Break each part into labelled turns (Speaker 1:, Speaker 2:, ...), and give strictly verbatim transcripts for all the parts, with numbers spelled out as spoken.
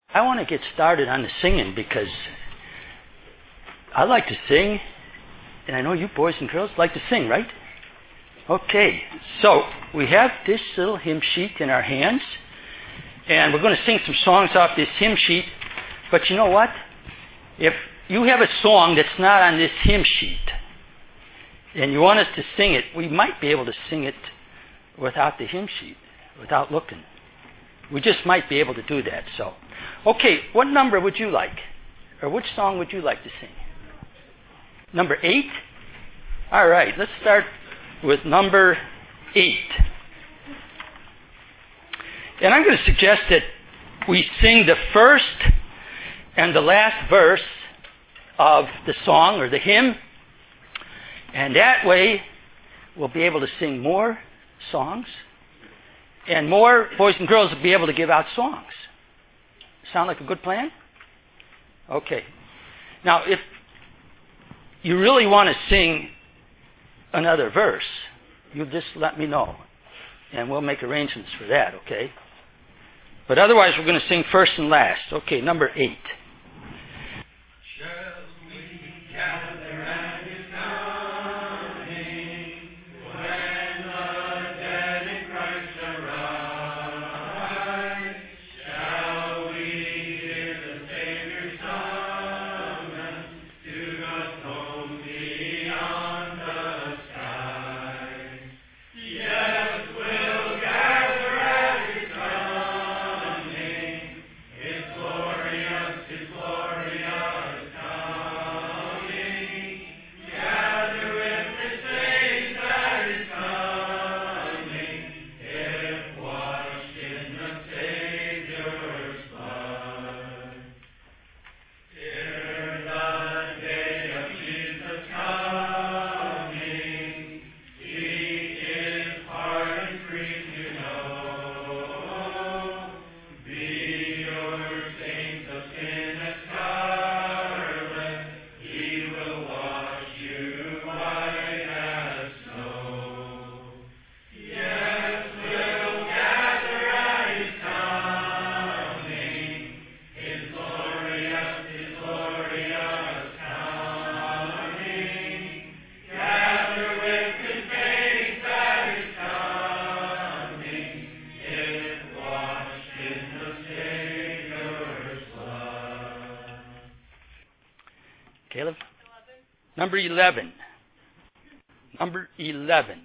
Speaker 1: I want to get started on the singing because I like to sing, and I know you boys and girls like to sing, right? Okay, so we have this little hymn sheet in our hands, and we're going to sing some songs off this hymn sheet. But you know what? If you have a song that's not on this hymn sheet, and you want us to sing it, we might be able to sing it without the hymn sheet, without looking. We just might be able to do that. So, okay, what number would you like? Or which song would you like to sing? Number eight? All right, let's start with number eight. And I'm going to suggest that we sing the first and the last verse of the song or the hymn, and that way we'll be able to sing more songs, and more boys and girls will be able to give out songs. Sound like a good plan? Okay. Now, if you really want to sing another verse, you just let me know, and we'll make arrangements for that, okay? But otherwise, we're going to sing first and last. Okay, number eight.
Speaker 2: Shall we gather at his coming, when the dead in Christ arise? Shall we hear the Savior's summons to God's home beyond the skies? Yes, we'll gather at his coming, his glorious, his glorious coming. Gather with the saints at his coming, if washed in the Savior's blood. Ere the day of Jesus' coming, seek his pardon free to know. Be your saints of sin as scarlet, he will wash you white as snow. Yes, we'll gather at his coming, his glorious, his glorious coming. Gather with his saints at his coming, if washed in the Savior's blood.
Speaker 1: Caleb? Number eleven. Number eleven.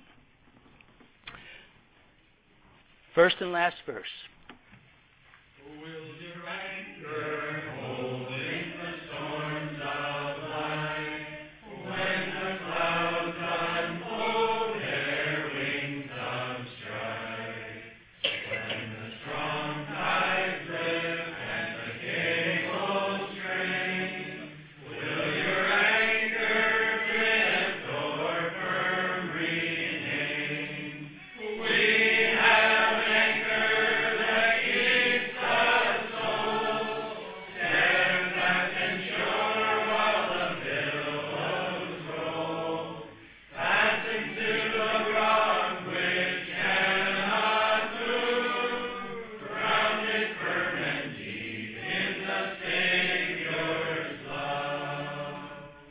Speaker 1: First and last verse.
Speaker 2: Will your anchor hold in the storms of life, when the clouds unfold their wings of strife? When the strong tides lift and the cables strain, will your anchor drift or firm remain? We have an anchor that keeps us soul, steadfast and sure while the billows roll, passing to the rock which cannot move, grounded firm and deep in the Savior's love.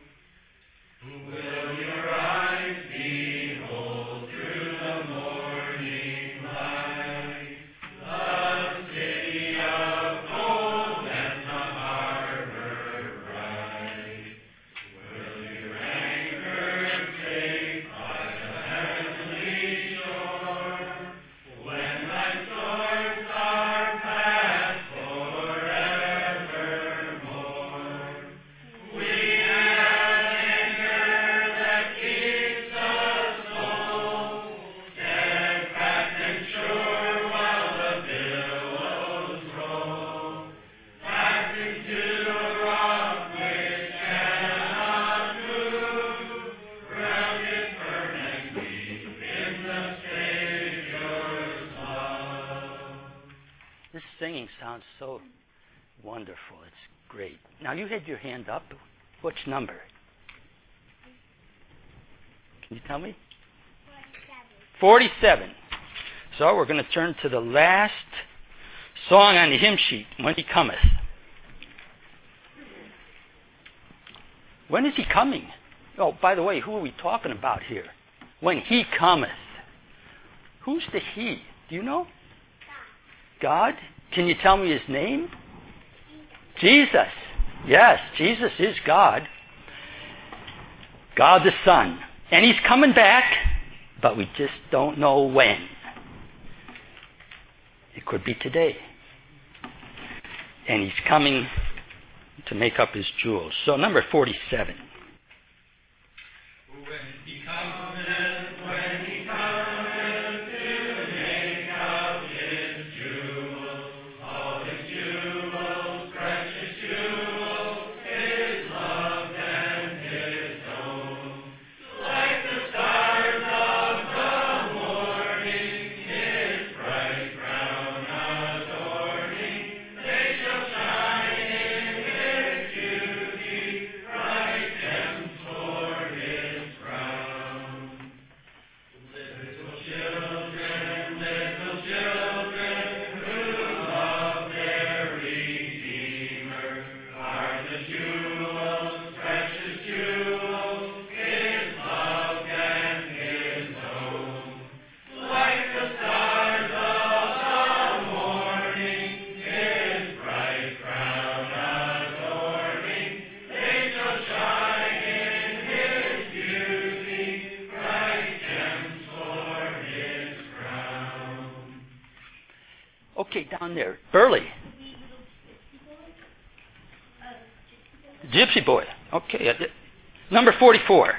Speaker 2: Will your eyes behold through the morning light, the city of gold and the harbor bright? Will your anchor take by the heavenly shore, when thy storms are past forevermore? We have an anchor that keeps us whole, steadfast and sure while the billows roll, passing to the rock which cannot move, grounded firm and deep in the Savior's love.
Speaker 1: This singing sounds so wonderful. It's great. Now, you had your hand up. Which number? Can you tell me? forty-seven. So we're going to turn to the last song on the hymn sheet, When He Cometh. When is he coming? Oh, by the way, who are we talking about here? When he cometh. Who's the he? Do you know? God? Can you tell me his name? Jesus. Yes, Jesus is God. God the Son. And he's coming back, but we just don't know when. It could be today. And he's coming to make up his jewels. So number forty-seven.
Speaker 2: When he cometh, when he cometh to make up his jewels, all his jewels, precious jewels, his loved and his own. Like the stars of the morning, his bright crown adorning, they shall shine in his beauty, bright gems for his crown. Little children, little children, who love their Redeemer, are the jewels, precious jewels, his loved and his own. Like the stars of the morning, his bright crown adorning, they shall shine in his beauty, bright gems for his crown.
Speaker 1: Okay, down there. Burley. Gypsy boy. Okay. uh, Number forty-four.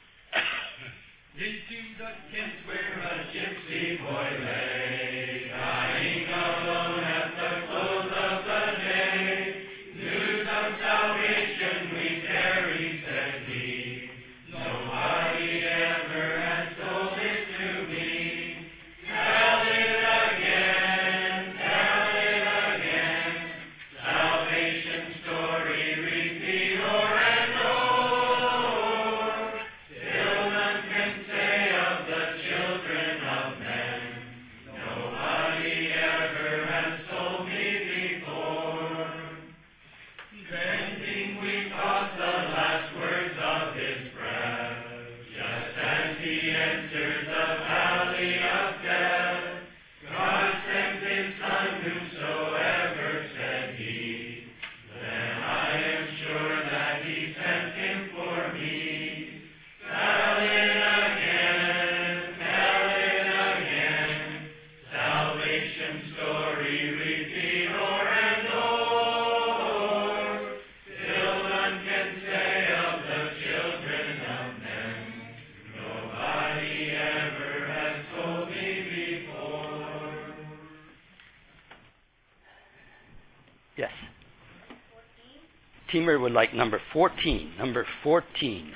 Speaker 2: Into the Kent where a gypsy boy lay, dying alone at the close of the day. News of salvation we carry, said he. Nobody ever has told it to me. Tell it again, tell it again. Salvation story repeat o'er and o'er. Till none can say of the children of men, nobody ever has told me before. Bending we caught the last words of his breath, just as he entered the valley of death. God sent his Son, whosoever, said he. Then I am sure that he sent him for me. Tell it again, tell it again. Salvation story repeat o'er and o'er. Till none can say of the children of men, nobody ever has told me before.
Speaker 1: Yes. Teamer would like number fourteen. Number fourteen.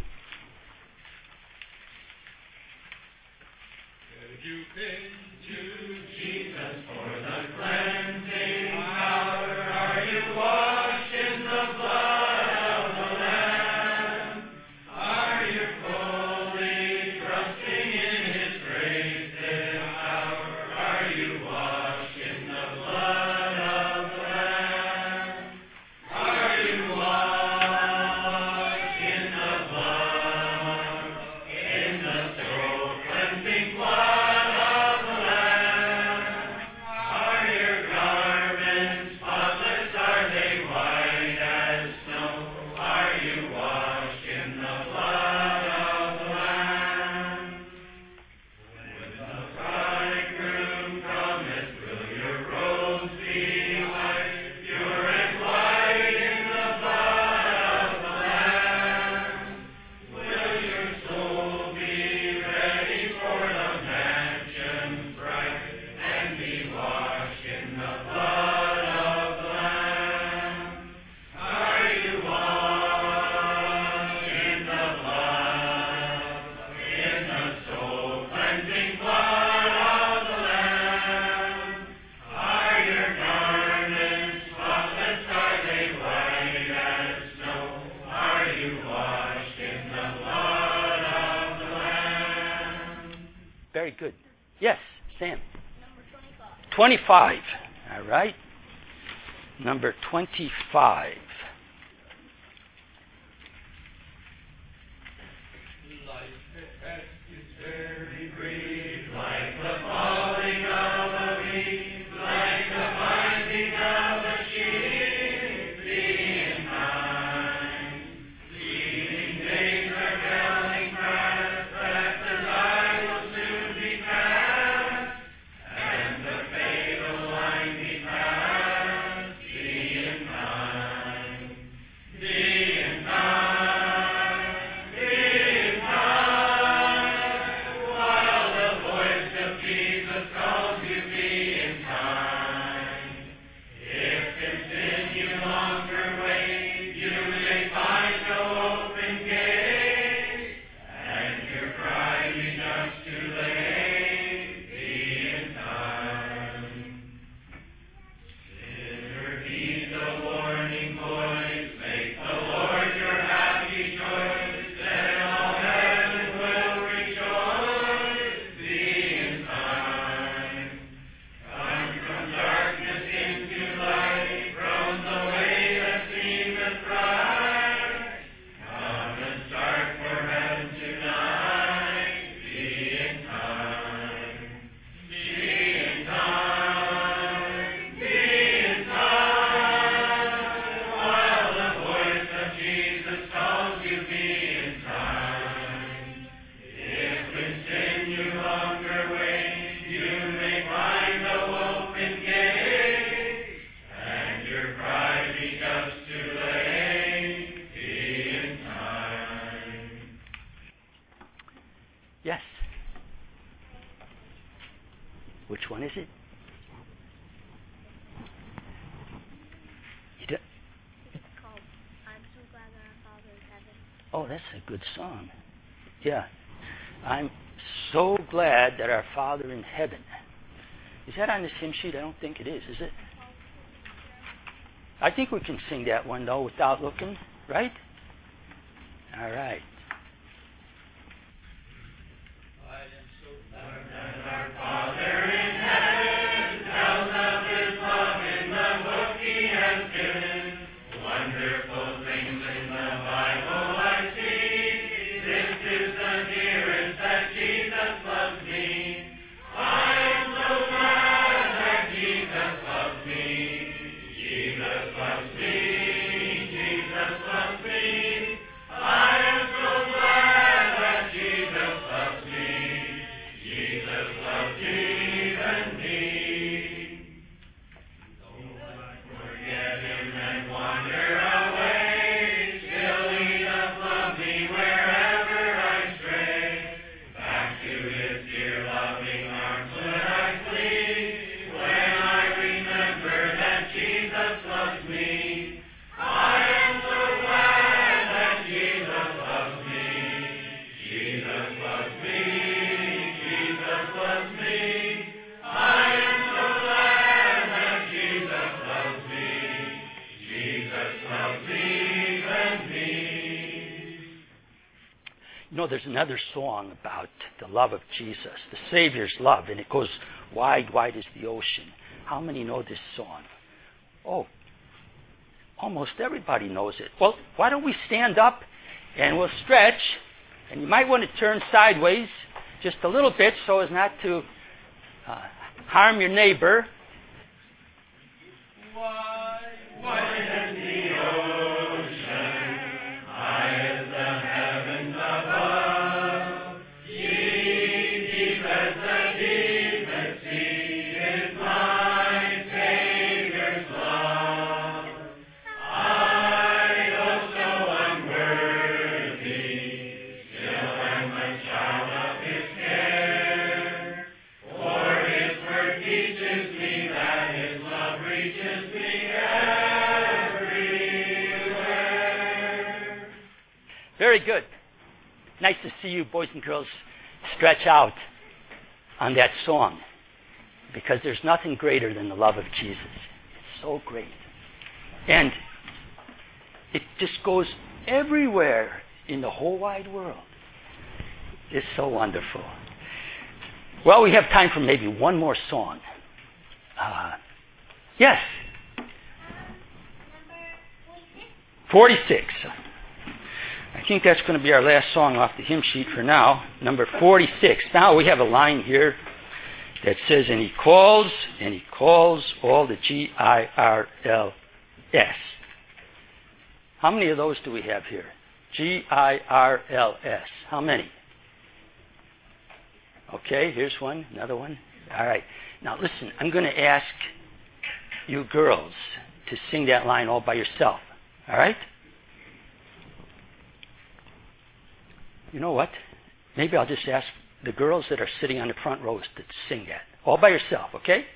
Speaker 2: If you've been to Jesus for the cleansing power, are you washed in the blood of the Lamb? Are you fully trusting in his grace this hour? Are you washed in the blood of the Lamb? Are you washed in the blood, in the soul cleansing blood of the Lamb? Are your garments spotless? Are they white as snow? Are you washed in the blood of the Lamb? When the bridegroom cometh, will your robes be white, pure and white in the blood of the Lamb? Will your soul be ready for the mansions bright, and be washed in the blood of the Lamb? Are you washed in the blood, in the soul cleansing blood of the Lamb? Are your garments spotless? Are they white as snow? Are you washed in the blood of the Lamb?
Speaker 1: Very good. Yes, Sam. twenty-five. All right. Number twenty-five. Which one is it? You do-
Speaker 3: It's called I'm So Glad That Our Father in Heaven.
Speaker 1: oh, that's a good song. Yeah. I'm so glad that our Father in heaven. Is that on this hymn sheet? I don't think it is, is it? I think we can sing that one, though, without looking, right? All right.
Speaker 2: Our Father in heaven tells of His love in the book He has given. Wonderful things in the Bible I see. This is the dearest that Jesus loves me. I am so glad that Jesus loves me. Jesus loves me. Jesus loves me. I am so glad that Jesus loves me. Jesus loves even me. Though I forget Him and wander away, still He does love me wherever I stray. Back to His dear loving arms would I flee, when I remember that Jesus loves me. I am so glad that Jesus loves me. Jesus loves me. Jesus loves me. I am so glad that Jesus loves me. Jesus loves even me.
Speaker 1: You know, there's another song about the love of Jesus, the Savior's love, and it goes, wide, wide is the ocean. How many know this song? Oh, almost everybody knows it. Well, why don't we stand up and we'll stretch, and you might want to turn sideways just a little bit so as not to uh, harm your neighbor.
Speaker 2: Wide, wide is the ocean, high as the heavens above. Ye deep as the deepest sea is my Savior's love. I, oh so unworthy, still am a child of His care. For His word teaches me that His love reaches me everywhere.
Speaker 1: Very good. Nice to see you, boys and girls, stretch out on that song, because there's nothing greater than the love of Jesus. It's so great. And it just goes everywhere in the whole wide world. It's so wonderful. Well, we have time for maybe one more song. Uh, yes? forty-six. I think that's going to be our last song off the hymn sheet for now. Number forty-six. Now we have a line here that says, and He calls, and He calls all the G I R L S. How many of those do we have here? G I R L S. How many? Okay, here's one, another one. All right. Now listen, I'm going to ask you girls to sing that line all by yourself. All right? You know what? Maybe I'll just ask the girls that are sitting on the front rows to sing that. All by yourself, okay?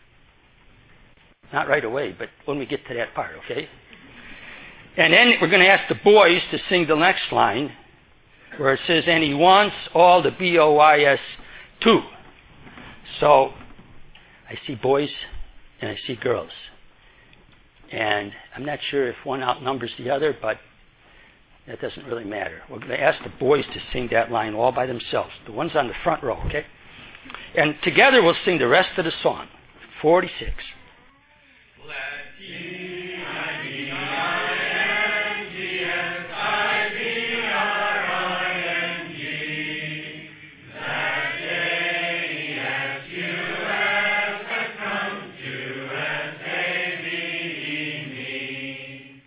Speaker 1: Not right away, but when we get to that part, okay? And then we're going to ask the boys to sing the next line, where it says, and He wants all the B O Y S too. So, I see boys and I see girls. And I'm not sure if one outnumbers the other, but that doesn't really matter. We're going to ask the boys to sing that line all by themselves. The ones on the front row, okay? And together we'll sing the rest of the song. forty-six.
Speaker 2: Let T I B I N G S I B R I N G, that J E S U S has come to S A V E me.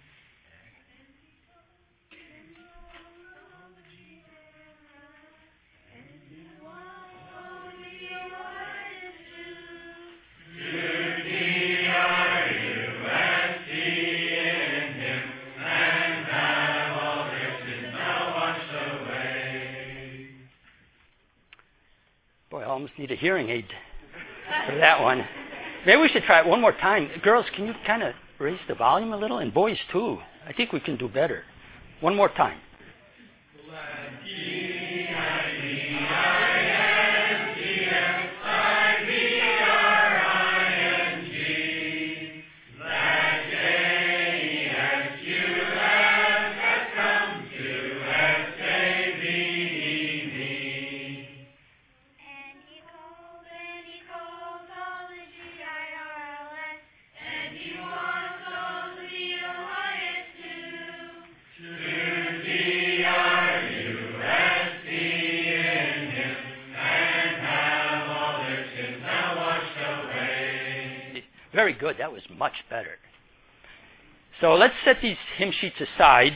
Speaker 2: To D R U S T in Him, and have all their sins now washed away.
Speaker 1: Boy, I almost need a hearing aid. for that one. Maybe we should try it one more time. Girls, can you kind of raise the volume a little? And boys, too. I think we can do better. One more time. Very good. That was much better. So let's set these hymn sheets aside,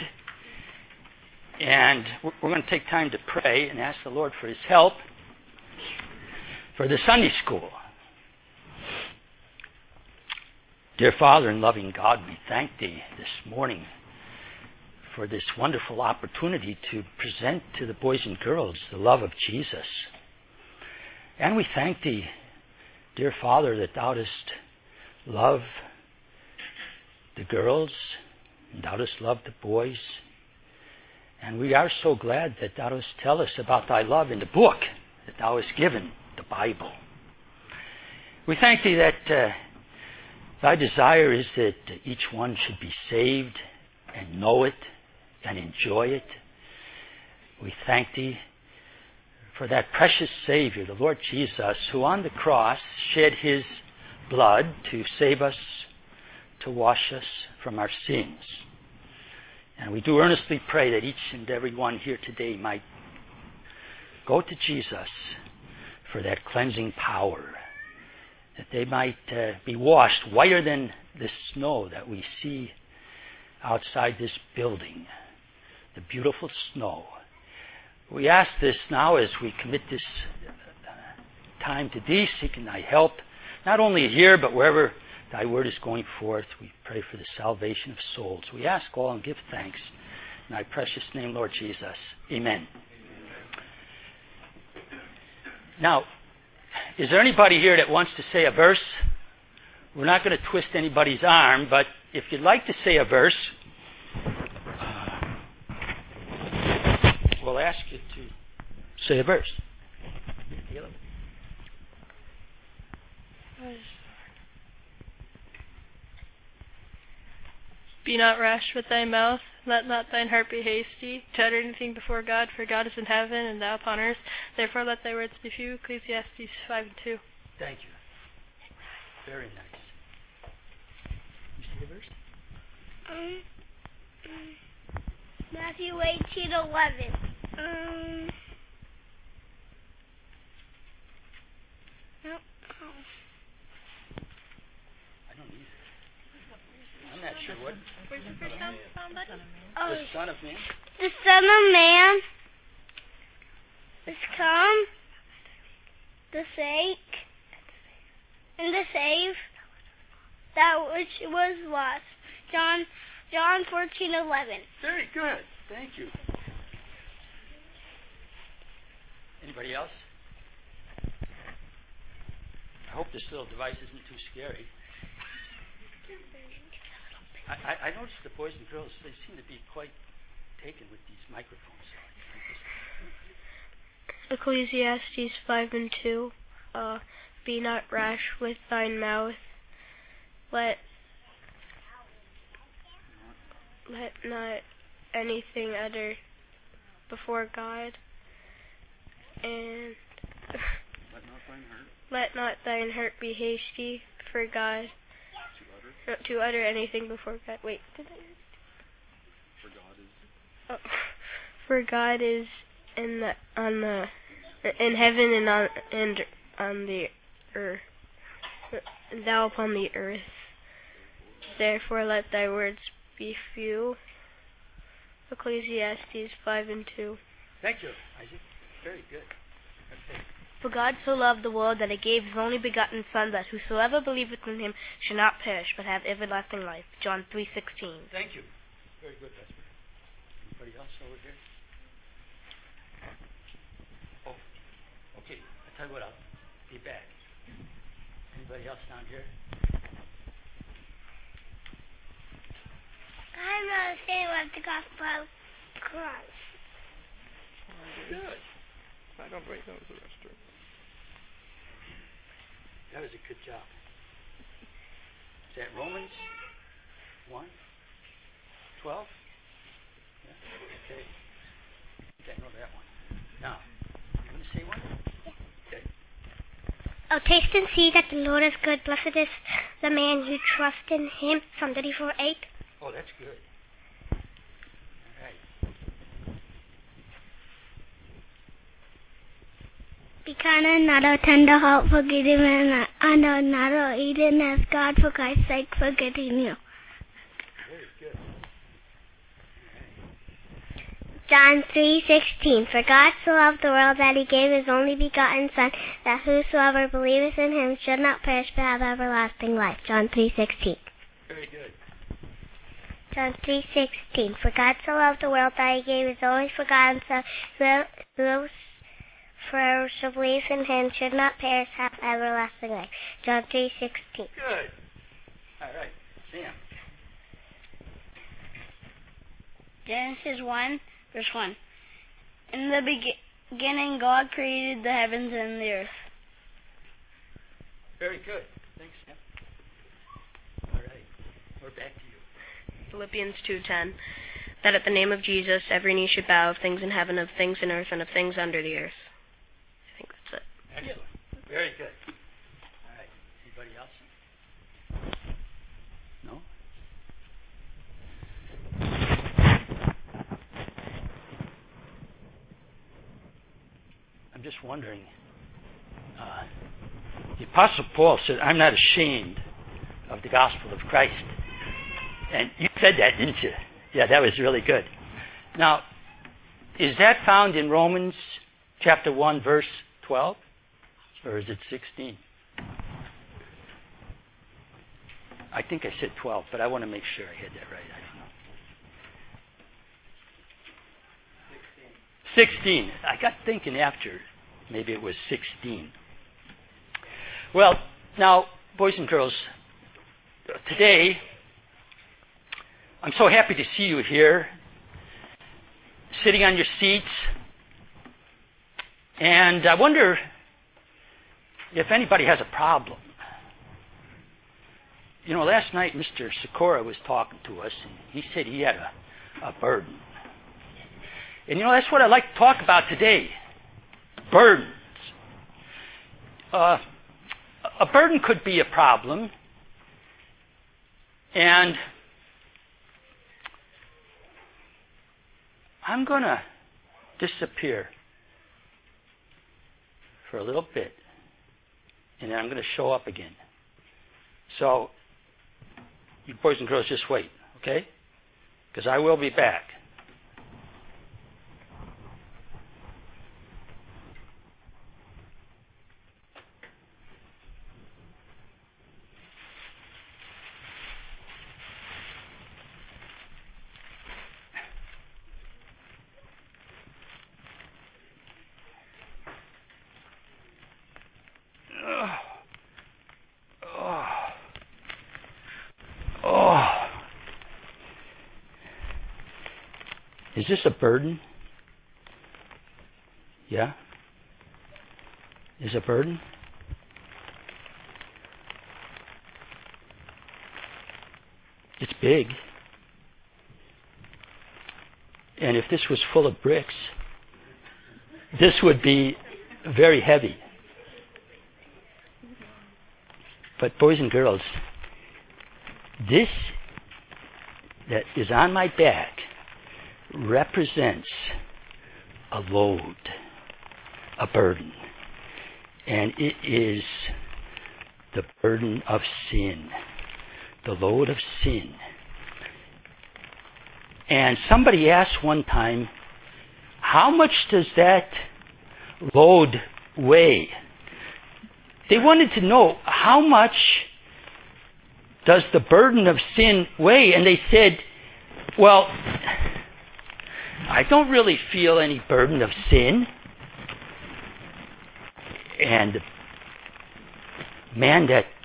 Speaker 1: and we're going to take time to pray and ask the Lord for His help for the Sunday school. Dear Father and loving God, we thank Thee this morning for this wonderful opportunity to present to the boys and girls the love of Jesus. And we thank Thee, dear Father, that Thou dost love the girls, and Thou dost love the boys. And we are so glad that Thou dost tell us about Thy love in the book that Thou hast given, the Bible. We thank Thee that uh, Thy desire is that each one should be saved and know it and enjoy it. We thank Thee for that precious Savior, the Lord Jesus, who on the cross shed His blood to save us, to wash us from our sins. And we do earnestly pray that each and every one here today might go to Jesus for that cleansing power, that they might uh, be washed whiter than the snow that we see outside this building, the beautiful snow. We ask this now as we commit this uh, time to Thee, seeking Thy help, not only here, but wherever Thy word is going forth. We pray for the salvation of souls. We ask all and give thanks in Thy precious name, Lord Jesus. Amen. Now, is there anybody here that wants to say a verse? We're not going to twist anybody's arm, but if you'd like to say a verse, uh, we'll ask you to say a verse. Caleb?
Speaker 4: Be not rash with thy mouth, let not thine heart be hasty, to utter anything before God, for God is in heaven, and thou upon earth. Therefore let thy words be few. Ecclesiastes five and two.
Speaker 1: Thank you. Very nice. You see the verse?
Speaker 3: Um, um, Matthew eighteen eleven. Um, no.
Speaker 1: I don't either. I'm not sure what.
Speaker 4: Where's the first time found that?
Speaker 3: Oh,
Speaker 1: The Son of Man?
Speaker 3: the Son of Man is come to seek and to save that which was lost. John John fourteen eleven.
Speaker 1: Very good. Thank you. Anybody else? I hope this little device isn't too scary. I, I, I noticed the boys and girls, they seem to be quite taken with these microphones.
Speaker 4: Ecclesiastes five and two. Uh, be not rash with thine mouth. Let let not anything utter before God. And
Speaker 2: Let not thine heart
Speaker 4: let not thine heart be hasty for God.
Speaker 2: to utter,
Speaker 4: Not to utter anything before God. Wait, did I?
Speaker 2: for God is
Speaker 4: Oh, for God is in the on the in heaven and on and on the earth, thou upon the earth. Therefore, let thy words be few. Ecclesiastes five and two.
Speaker 1: Thank you, Isaac. Very good. Okay.
Speaker 5: For God so loved the world that He gave His only begotten Son, that whosoever believeth in Him should not perish, but have everlasting life. John three sixteen.
Speaker 1: Thank you. Very good, Vesper. Anybody else over here? Oh, okay. I tell you what, I'll be back. Anybody else down here?
Speaker 3: I'm not saying what the gospel of Christ.
Speaker 6: Good. I don't break those the restroom.
Speaker 1: That was a good job. Is that Romans one? twelve? Yeah. Okay. I know that one. Now, you want to say one? Okay.
Speaker 3: Oh, taste and see that the Lord is good. Blessed is the man who trusts in him. Psalm thirty-four eight.
Speaker 1: Oh, that's good. All right.
Speaker 3: Be kind and narrow, tender heart, forgiving and under narrow, eating as God for Christ's sake forgetting you.
Speaker 1: Very good.
Speaker 3: John three sixteen. For God so loved the world that he gave his only begotten Son, that whosoever believeth in him should not perish but have everlasting life. John three sixteen.
Speaker 1: Very good.
Speaker 3: John three sixteen. For God so loved the world that he gave his only begotten Son, whosoever shall believe in him should not perish, have everlasting life. John three sixteen.
Speaker 1: Good. All right. Sam.
Speaker 5: Genesis one, verse one. In the be- beginning, God created the heavens and the earth.
Speaker 1: Very good. Thanks, Sam. All right. We're back to you.
Speaker 4: Philippians two ten. That at the name of Jesus every knee should bow, of things in heaven, of things in earth, and of things under the earth. I think that's it.
Speaker 1: Excellent. Very good. All right. Anybody else? No? I'm just wondering. Uh, the Apostle Paul said, I'm not ashamed of the gospel of Christ. And you said that, didn't you? Yeah, that was really good. Now, is that found in Romans chapter one, verse twelve? Or is it sixteen? I think I said twelve, but I want to make sure I had that right. I don't know. sixteen. I got thinking after. Maybe it was sixteen. Well, now, boys and girls, today, I'm so happy to see you here, sitting on your seats. And I wonder if anybody has a problem. You know, last night Mister Sikora was talking to us, and he said he had a, a burden. And you know, that's what I'd like to talk about today. Burdens. Uh, a burden could be a problem. And I'm going to disappear for a little bit. And then I'm going to show up again. So, you boys and girls, just wait, okay? Because I will be back. Is this a burden? Yeah? Is it a burden? It's big. And if this was full of bricks, this would be very heavy. But boys and girls, this that is on my back represents a load, a burden. And it is the burden of sin, the load of sin. And somebody asked one time, how much does that load weigh? They wanted to know, how much does the burden of sin weigh? And they said, well, I don't really feel any burden of sin. And the man that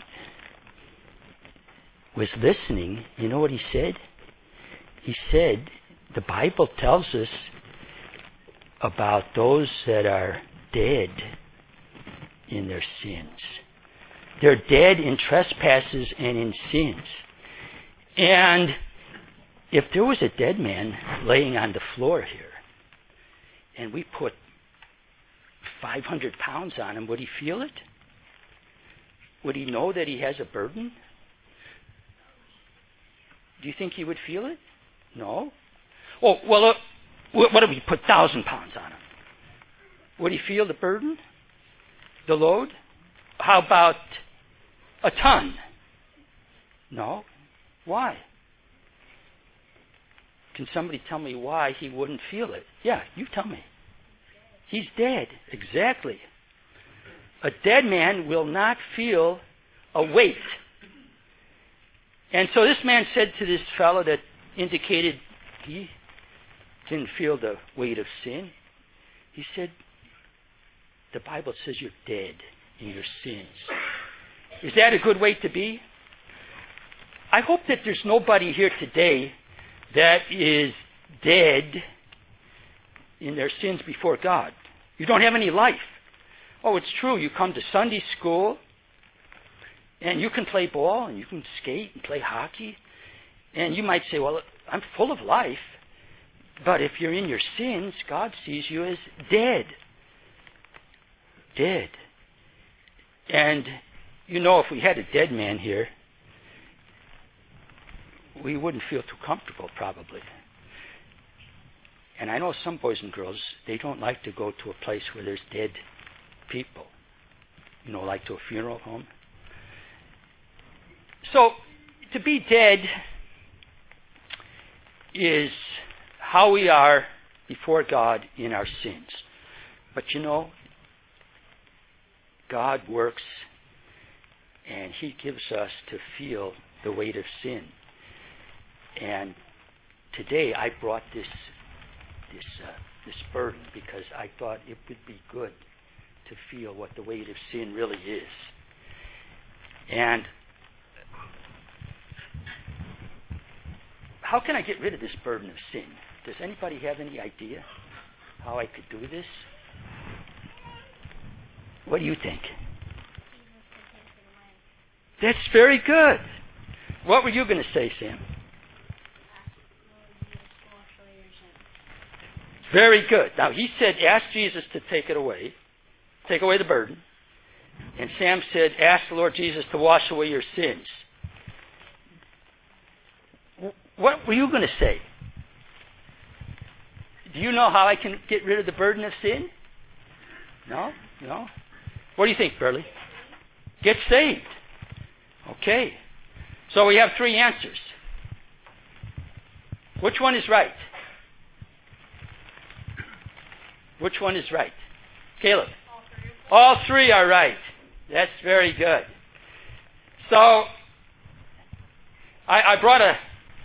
Speaker 1: was listening, you know what he said? He said, the Bible tells us about those that are dead in their sins. They're dead in trespasses and in sins. And if there was a dead man laying on the floor here, and we put five hundred pounds on him, would he feel it? Would he know that he has a burden? Do you think he would feel it? No. Oh, well, uh, what if we put one thousand pounds on him? Would he feel the burden? The load? How about a ton? No. Why? Can somebody tell me why he wouldn't feel it? Yeah, you tell me. He's dead. Exactly. A dead man will not feel a weight. And so this man said to this fellow that indicated he didn't feel the weight of sin, he said, the Bible says you're dead in your sins. Is that a good way to be? I hope that there's nobody here today that is dead in their sins before God. You don't have any life. Oh, it's true. You come to Sunday school, and you can play ball, and you can skate and play hockey, and you might say, well, I'm full of life, but if you're in your sins, God sees you as dead. Dead. And, you know, if we had a dead man here, we wouldn't feel too comfortable, probably. And I know some boys and girls, they don't like to go to a place where there's dead people. You know, like to a funeral home. So, to be dead is how we are before God in our sins. But you know, God works and He gives us to feel the weight of sin. And today I brought this this uh, this burden because I thought it would be good to feel what the weight of sin really is. And how can I get rid of this burden of sin? Does anybody have any idea how I could do this? What do you think? That's very good. What were you going to say, Sam? Very good. Now, he said, ask Jesus to take it away, take away the burden. And Sam said, ask the Lord Jesus to wash away your sins. What were you going to say? Do you know how I can get rid of the burden of sin? No? No? What do you think, Burley? Get saved. Okay. So we have three answers. Which one is right? Which one is right? Caleb?
Speaker 4: All three.
Speaker 1: All three are right. That's very good. So, I, I brought a...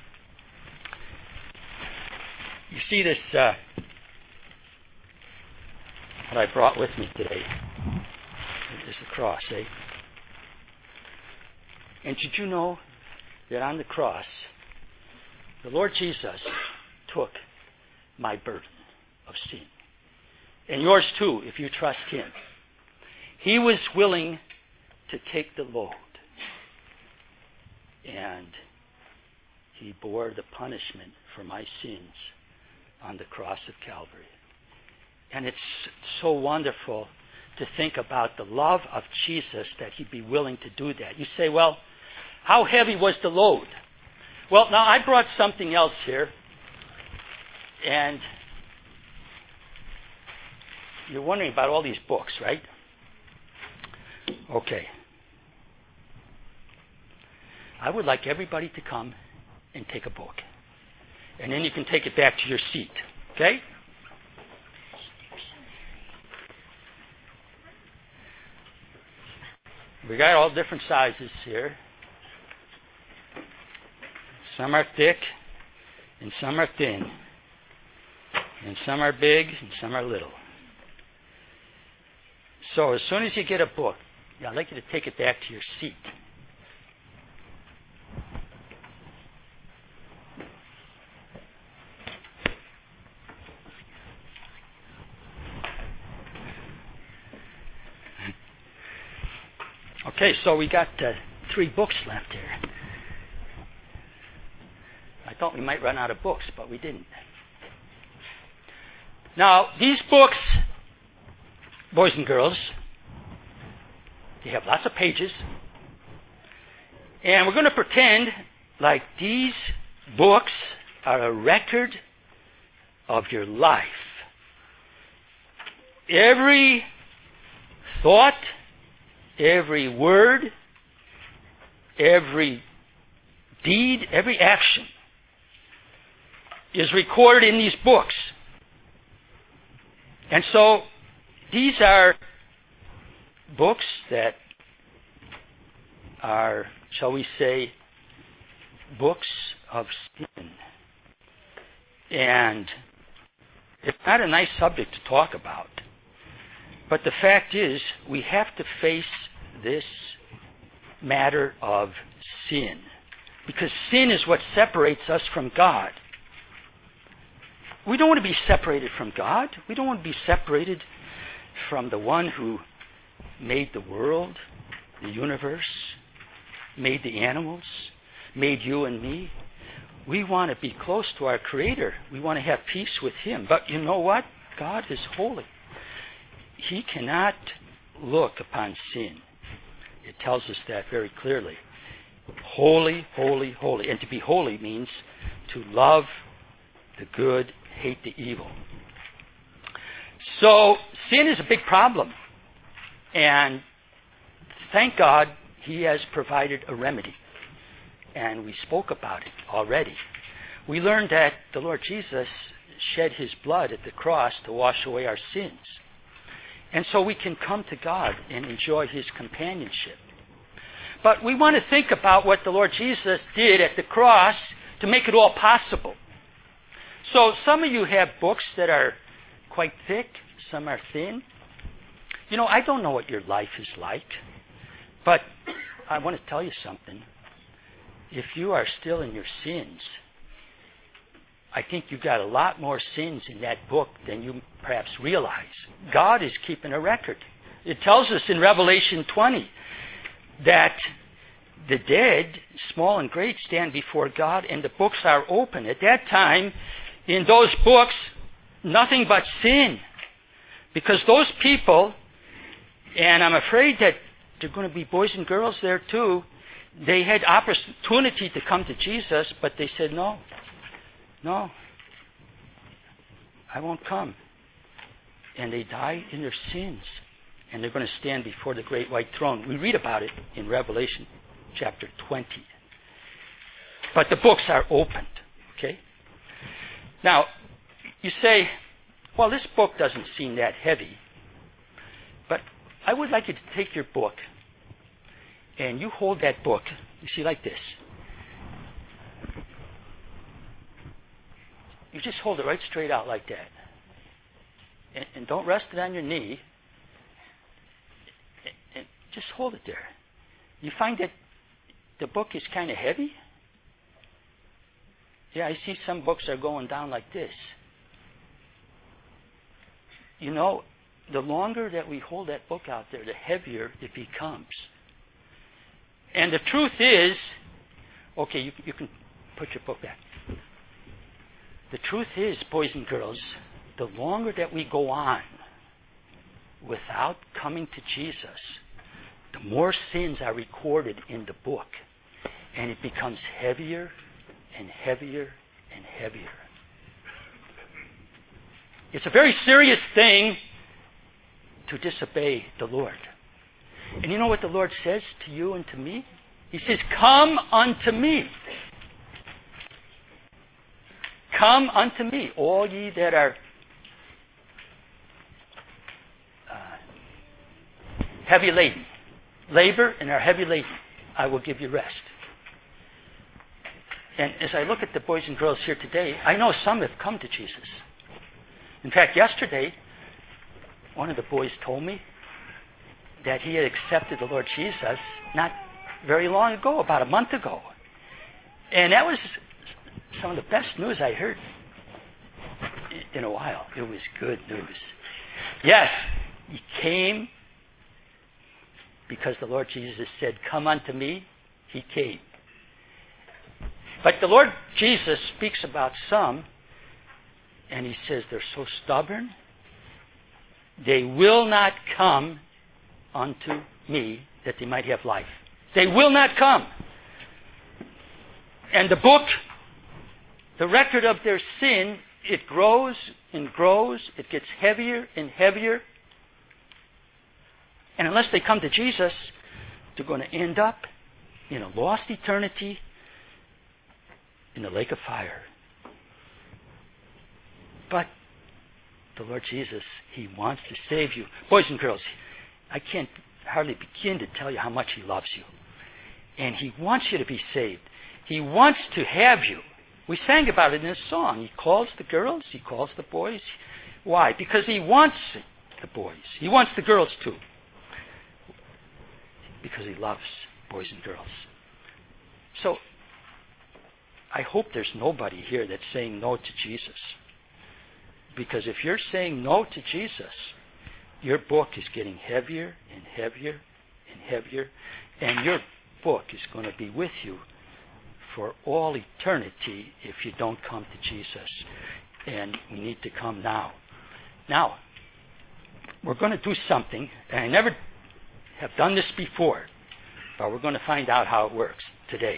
Speaker 1: You see this, uh, what I brought with me today. This is the cross, eh? And did you know that on the cross, the Lord Jesus took my burden of sin. And yours too, if you trust Him. He was willing to take the load. And He bore the punishment for my sins on the cross of Calvary. And it's so wonderful to think about the love of Jesus that He'd be willing to do that. You say, well, how heavy was the load? Well, now I brought something else here. And you're wondering about all these books, right? Okay. I would like everybody to come and take a book. And then you can take it back to your seat. Okay? We got all different sizes here. Some are thick, and some are thin. And some are big, and some are little. So as soon as you get a book, I'd like you to take it back to your seat. Okay, so we got uh, three books left here. I thought we might run out of books, but we didn't. Now, these books, boys and girls, they have lots of pages. And we're going to pretend like these books are a record of your life. Every thought, every word, every deed, every action is recorded in these books. And so these are books that are, shall we say, books of sin. And it's not a nice subject to talk about. But the fact is, we have to face this matter of sin. Because sin is what separates us from God. We don't want to be separated from God. We don't want to be separated from the one who made the world, the universe, made the animals, made you and me. We want to be close to our Creator. We want to have peace with Him. But you know what? God is holy. He cannot look upon sin. It tells us that very clearly. Holy, holy, holy. And to be holy means to love the good, hate the evil. So sin is a big problem. And thank God He has provided a remedy. And we spoke about it already. We learned that the Lord Jesus shed His blood at the cross to wash away our sins. And so we can come to God and enjoy His companionship. But we want to think about what the Lord Jesus did at the cross to make it all possible. So some of you have books that are quite thick, some are thin. You know, I don't know what your life is like, but I want to tell you something. If you are still in your sins, I think you've got a lot more sins in that book than you perhaps realize. God is keeping a record. It tells us in Revelation twenty that the dead, small and great, stand before God, and the books are open. At that time, in those books, nothing but sin. Because those people, and I'm afraid that there are going to be boys and girls there too, they had opportunity to come to Jesus, but they said, no, no, I won't come. And they die in their sins. And they're going to stand before the great white throne. We read about it in Revelation chapter twenty. But the books are opened, okay? Now, you say, well, this book doesn't seem that heavy. But I would like you to take your book and you hold that book, you see, like this. You just hold it right straight out like that. And, and don't rest it on your knee. And, and just hold it there. You find that the book is kind of heavy? Yeah, I see some books are going down like this. You know, the longer that we hold that book out there, the heavier it becomes. And the truth is, okay, you, you can put your book back. The truth is, boys and girls, the longer that we go on without coming to Jesus, the more sins are recorded in the book. And it becomes heavier and heavier and heavier. It's a very serious thing to disobey the Lord. And you know what the Lord says to you and to me? He says, come unto me. Come unto me, all ye that are uh, heavy laden. Labor and are heavy laden. I will give you rest. And as I look at the boys and girls here today, I know some have come to Jesus. In fact, yesterday, one of the boys told me that he had accepted the Lord Jesus not very long ago, about a month ago. And that was some of the best news I heard in a while. It was good news. Yes, he came because the Lord Jesus said, "Come unto me," he came. But the Lord Jesus speaks about some, and he says they're so stubborn, they will not come unto me that they might have life. They will not come. And the book, the record of their sin, it grows and grows. It gets heavier and heavier. And unless they come to Jesus, they're going to end up in a lost eternity in the lake of fire. But the Lord Jesus, he wants to save you. Boys and girls, I can't hardly begin to tell you how much he loves you. And he wants you to be saved. He wants to have you. We sang about it in a song. He calls the girls, he calls the boys. Why? Because he wants the boys. He wants the girls too. Because he loves boys and girls. So, I hope there's nobody here that's saying no to Jesus. Because if you're saying no to Jesus, your book is getting heavier and heavier and heavier, and your book is going to be with you for all eternity if you don't come to Jesus. And we need to come now. Now, we're going to do something, and I never have done this before, but we're going to find out how it works today.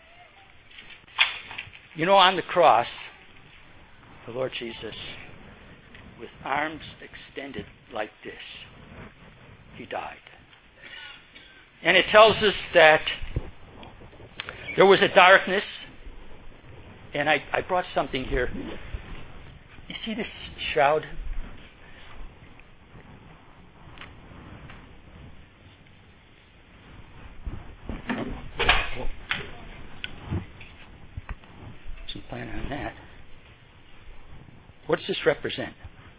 Speaker 1: You know, on the cross, the Lord Jesus, with arms extended like this, he died. And it tells us that there was a darkness, and I, I brought something here. You see this shroud? Wasn't planning on that. What does this represent?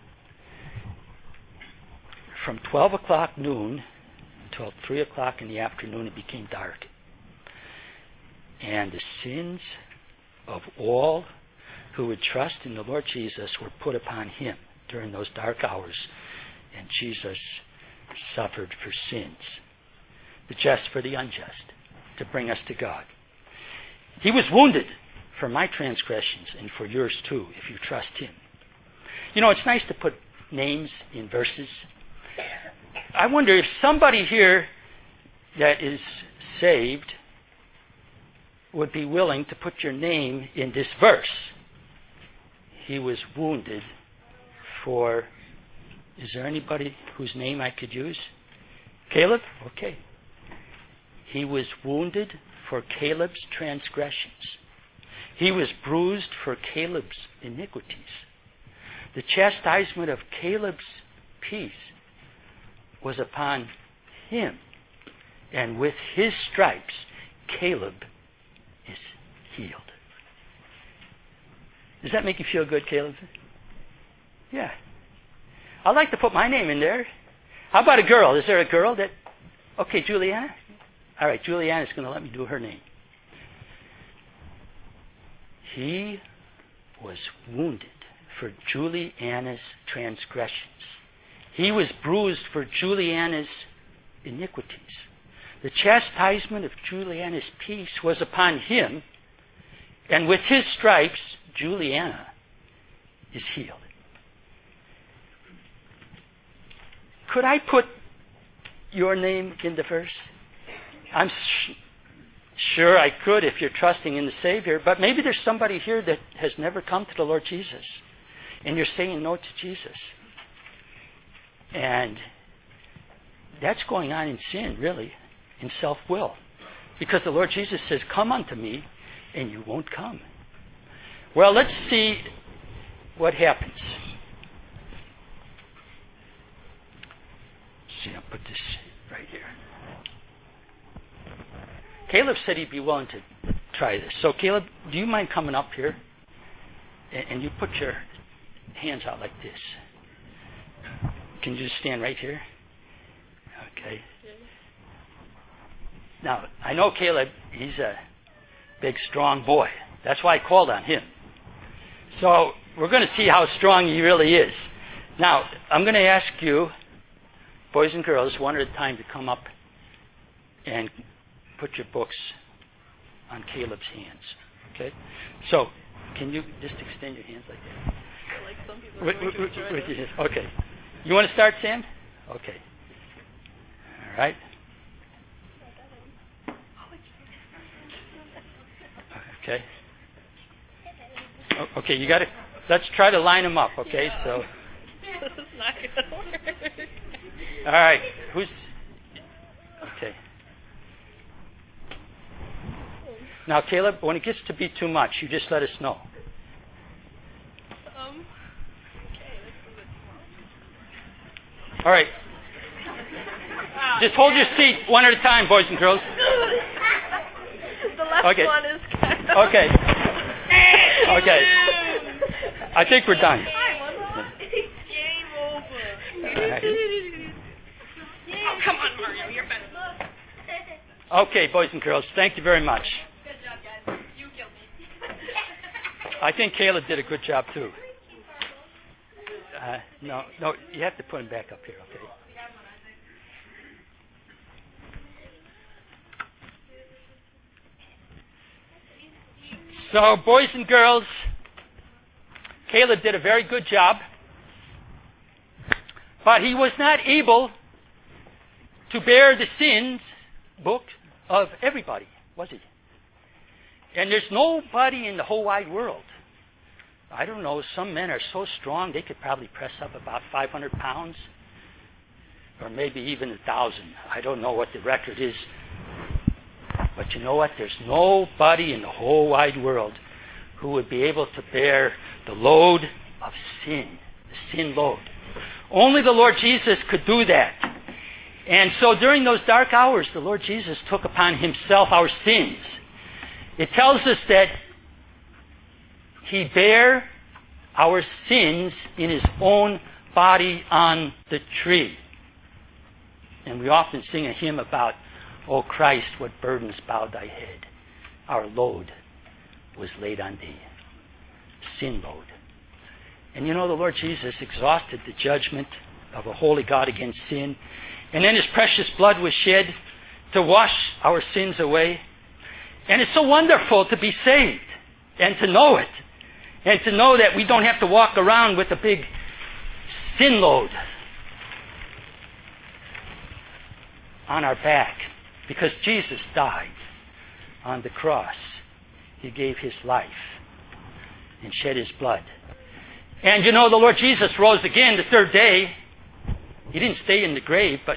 Speaker 1: From twelve o'clock noon until three o'clock in the afternoon, it became dark. And the sins of all who would trust in the Lord Jesus were put upon him during those dark hours. And Jesus suffered for sins, the just for the unjust, to bring us to God. He was wounded for my transgressions and for yours too, if you trust him. You know, it's nice to put names in verses. I wonder if somebody here that is saved would be willing to put your name in this verse. He was wounded for... Is there anybody whose name I could use? Caleb? Okay. He was wounded for Caleb's transgressions. He was bruised for Caleb's iniquities. The chastisement of Caleb's peace was upon him. And with his stripes, Caleb is healed. Does that make you feel good, Caleb? Yeah. I'd like to put my name in there. How about a girl? Is there a girl that... Okay, Juliana? All right, Juliana's going to let me do her name. He was wounded for Juliana's transgressions. He was bruised for Juliana's iniquities. The chastisement of Juliana's peace was upon him, and with his stripes, Juliana is healed. Could I put your name in the verse? I'm sh- sure I could if you're trusting in the Savior, but maybe there's somebody here that has never come to the Lord Jesus, and you're saying no to Jesus. And that's going on in sin, really, in self-will. Because the Lord Jesus says, come unto me, and you won't come. Well, let's see what happens. Let's see, I'll put this right here. Caleb said he'd be willing to try this. So, Caleb, do you mind coming up here? And, and you put your hands out like this. Can you just stand right here? Okay. Now, I know Caleb, he's a big, strong boy. That's why I called on him. So, we're going to see how strong he really is. Now, I'm going to ask you, boys and girls, one at a time, to come up and put your books on Caleb's hands. Okay? So, can you just extend your hands like that?
Speaker 6: Like some people
Speaker 1: With,
Speaker 6: are going
Speaker 1: with,
Speaker 6: to enjoy
Speaker 1: with
Speaker 6: this.
Speaker 1: your hands. Okay. You want to start, Sam? Okay. All right. Okay. O- Okay, you got to. Let's try to line them up. Okay, so.
Speaker 6: This is not going to work.
Speaker 1: All right. Who's? Okay. Now, Caleb, when it gets to be too much, you just let us know.
Speaker 6: Um.
Speaker 1: All right. Just hold your seat one at a time, boys and girls.
Speaker 6: The left
Speaker 1: Okay.
Speaker 6: one is.
Speaker 1: Okay. Okay. I think we're done.
Speaker 6: Game over.
Speaker 1: All right.
Speaker 6: Oh, come on, Mario. You're better.
Speaker 1: Okay, boys and girls, thank you very much.
Speaker 6: Good job, guys. You killed me.
Speaker 1: I think Caleb did a good job too. Uh, no, no, you have to put him back up here, okay? So, boys and girls, Caleb did a very good job, but he was not able to bear the sins book of everybody, was he? And there's nobody in the whole wide world. I don't know, some men are so strong they could probably press up about five hundred pounds, or maybe even a thousand. I don't know what the record is. But you know what? There's nobody in the whole wide world who would be able to bear the load of sin, the sin load. Only the Lord Jesus could do that. And so during those dark hours, the Lord Jesus took upon himself our sins. It tells us that he bare our sins in his own body on the tree. And we often sing a hymn about, "O Christ, what burdens bowed thy head. Our load was laid on thee." Sin load. And you know, the Lord Jesus exhausted the judgment of a holy God against sin. And then his precious blood was shed to wash our sins away. And it's so wonderful to be saved and to know it. And to know that we don't have to walk around with a big sin load on our back. Because Jesus died on the cross. He gave his life and shed his blood. And you know, the Lord Jesus rose again the third day. He didn't stay in the grave, but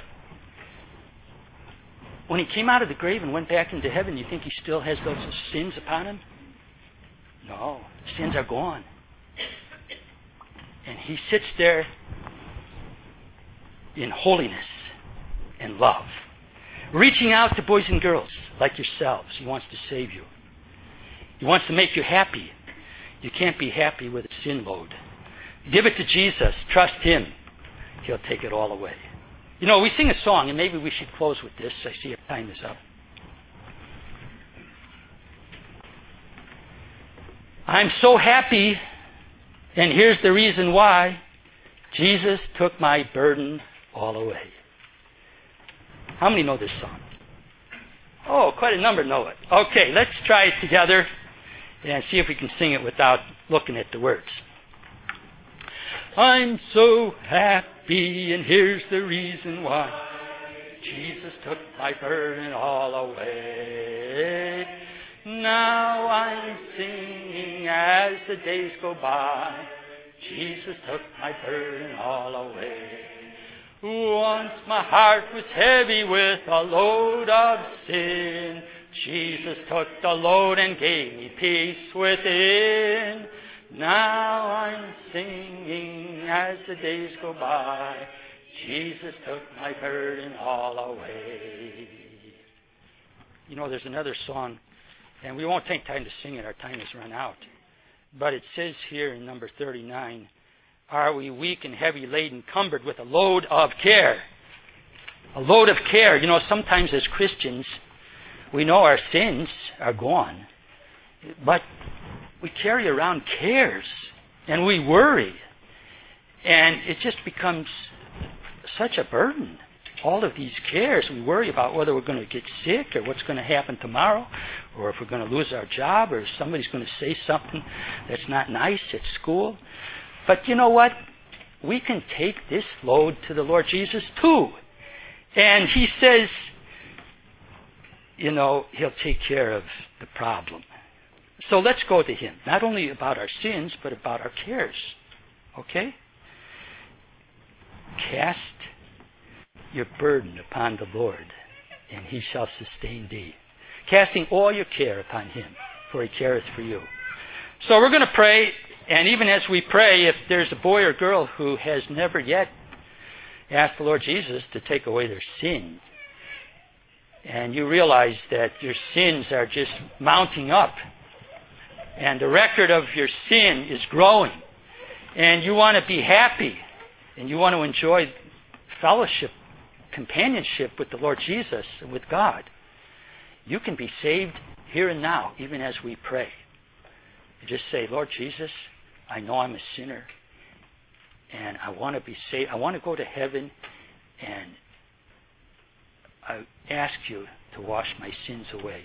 Speaker 1: when he came out of the grave and went back into heaven, you think he still has those sins upon him? No, sins are gone. And he sits there in holiness and love, reaching out to boys and girls like yourselves. He wants to save you. He wants to make you happy. You can't be happy with a sin load. Give it to Jesus. Trust him. He'll take it all away. You know, we sing a song, and maybe we should close with this. I see our time is up. I'm so happy, and here's the reason why. Jesus took my burden all away. How many know this song? Oh, quite a number know it. Okay, let's try it together and see if we can sing it without looking at the words. I'm so happy, and here's the reason why. Jesus took my burden all away. Now I'm singing as the days go by. Jesus took my burden all away. Once my heart was heavy with a load of sin. Jesus took the load and gave me peace within. Now I'm singing as the days go by. Jesus took my burden all away. You know, there's another song, and we won't take time to sing it. Our time has run out. But it says here in number thirty-nine, "Are we weak and heavy laden, cumbered with a load of care?" A load of care. You know, sometimes as Christians, we know our sins are gone, but we carry around cares, and we worry, and it just becomes such a burden all of these cares. We worry about whether we're going to get sick or what's going to happen tomorrow, or if we're going to lose our job, or if somebody's going to say something that's not nice at school. But you know what? We can take this load to the Lord Jesus too. And he says, you know, he'll take care of the problem. So let's go to him, not only about our sins, but about our cares. Okay? Cast your burden upon the Lord, and he shall sustain thee. Casting all your care upon him, for he careth for you. So we're going to pray, and even as we pray, if there's a boy or girl who has never yet asked the Lord Jesus to take away their sin, and you realize that your sins are just mounting up, and the record of your sin is growing, and you want to be happy, and you want to enjoy fellowship, companionship with the Lord Jesus and with God, you can be saved here and now, even as we pray. You just say, Lord Jesus, I know I'm a sinner, and I want to be saved. I want to go to heaven, and I ask you to wash my sins away.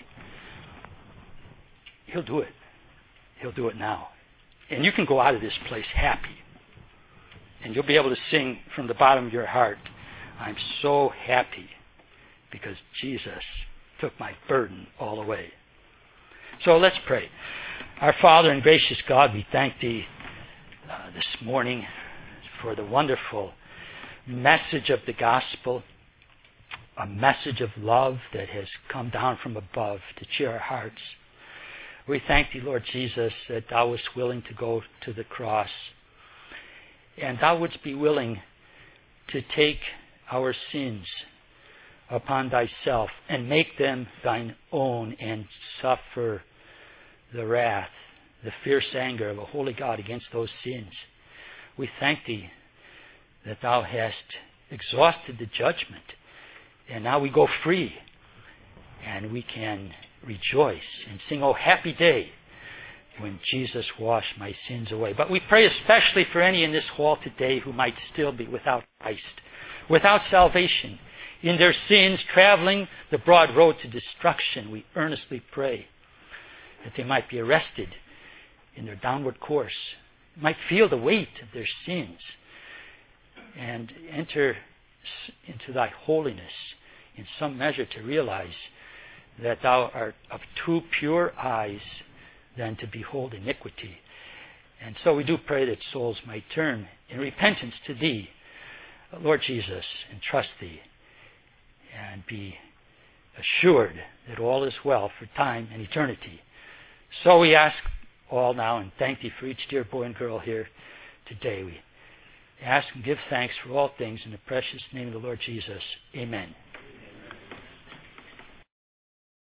Speaker 1: He'll do it. He'll do it now. And you can go out of this place happy. And you'll be able to sing from the bottom of your heart, I'm so happy because Jesus took my burden all away. So let's pray. Our Father and gracious God, we thank Thee uh, this morning for the wonderful message of the gospel, a message of love that has come down from above to cheer our hearts. We thank Thee, Lord Jesus, that Thou wast willing to go to the cross, and Thou wouldst be willing to take our sins upon Thyself and make them Thine own and suffer the wrath, the fierce anger of a holy God against those sins. We thank Thee that Thou hast exhausted the judgment, and now we go free, and we can rejoice and sing, oh, happy day, when Jesus washed my sins away. But we pray especially for any in this hall today who might still be without Christ, without salvation, in their sins, traveling the broad road to destruction. We earnestly pray that they might be arrested in their downward course, might feel the weight of their sins, and enter into Thy holiness in some measure to realize that Thou art of too pure eyes than to behold iniquity. And so we do pray that souls might turn in repentance to Thee, Lord Jesus, and trust Thee, and be assured that all is well for time and eternity. So we ask all now, and thank Thee for each dear boy and girl here today. We ask and give thanks for all things in the precious name of the Lord Jesus. Amen.